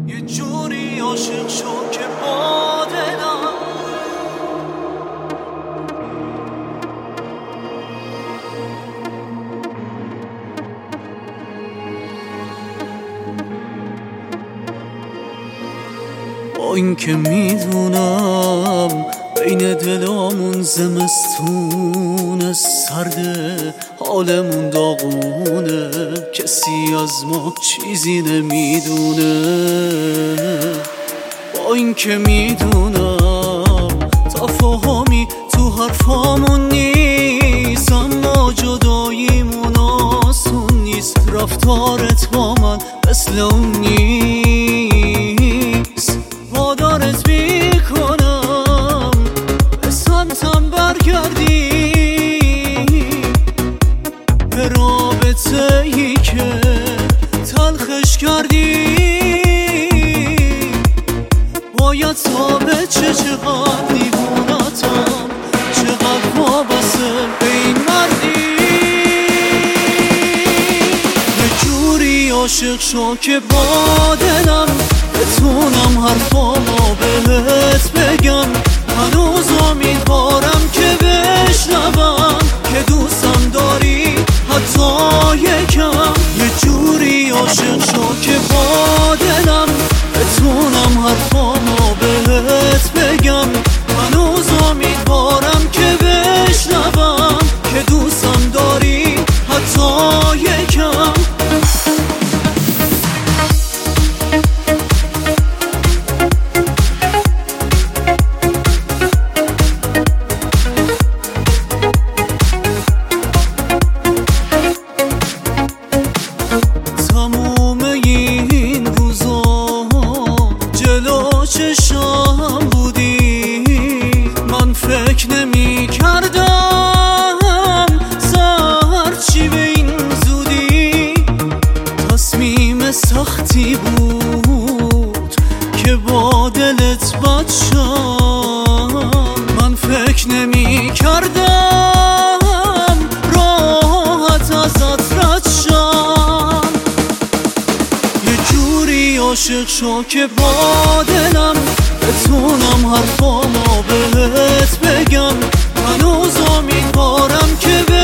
یه جوری عاشق شو که با دلم با این که میدونم بین دلامون زمستون سرده، حالمون داغونه، کسی از ما چیزی نمیدونه. با این که میدونم تفاهمی تو حرفامون نیست، اما جداییمون آسون نیست. رفتارت با من مثل اون نیست. وادارت میکنم به سمتم برگردی، به رابطه ای که تلخش کردی. باید ثابت چه چقدر دیوونتم، چقدر وابسته به این مردی. یه جوری عاشق شو که با دلم بتونم حرفامو بهت بگم. هنوز امیدوارم که بشنوم که دوستم داری حتی یکم. یه جوری عاشق شو که با دلم بتونم حرفامو بهت بگم. هنوز امیدوارم که بشنوم که دوستم داری حتی یکم. چشام بودی من فکر نمی کردم سرچی به این زودی. تصمیم سختی بود که با دلت بد شم. من فکر نمی کردم راحت ازت رد شم. یه جوری عاشق شو که با دلم بتونم حرفامو بهت بگم. هنوز امیدوارم که